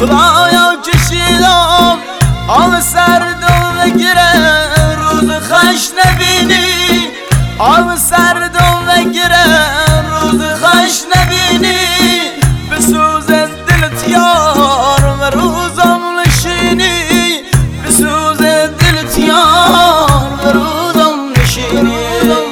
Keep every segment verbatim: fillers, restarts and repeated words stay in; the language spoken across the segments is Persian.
خدایا کشیدم آب سردم بگیره روز خش نبینی، آب سردم بگیره روز خش نبینی، بسوز دلت یار و روزم نشینی، بسوز دلت یار و روزم نشینی.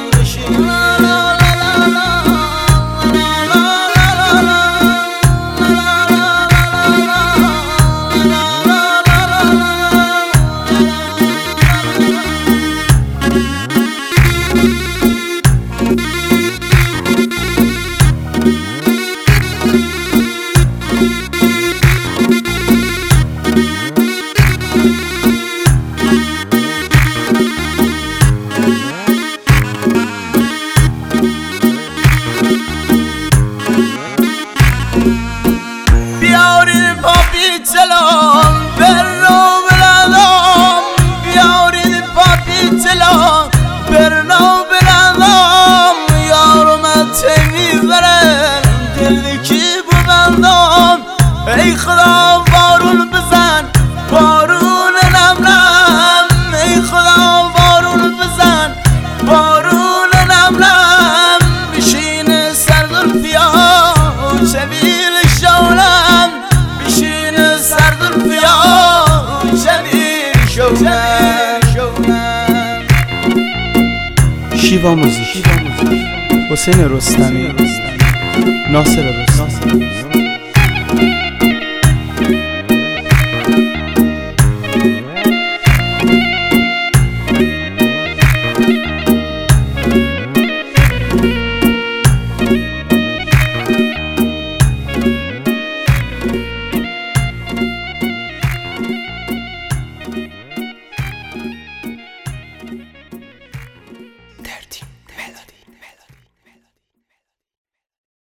بیارید پاپی تلام برنو بلندام، بیارید پاپی تلام برنو بلندام، یارم تیمی برن دلی کی ببندم. ای خدا بارون بزن بارون نمنم، ای خدا بارون بزن بارون نمنم، بشین سر زلفیا شبیل شولم، بشین سر زلفیا شبیل شولم. شیوا موزیک، حسین رستمی، ناصر رستمی.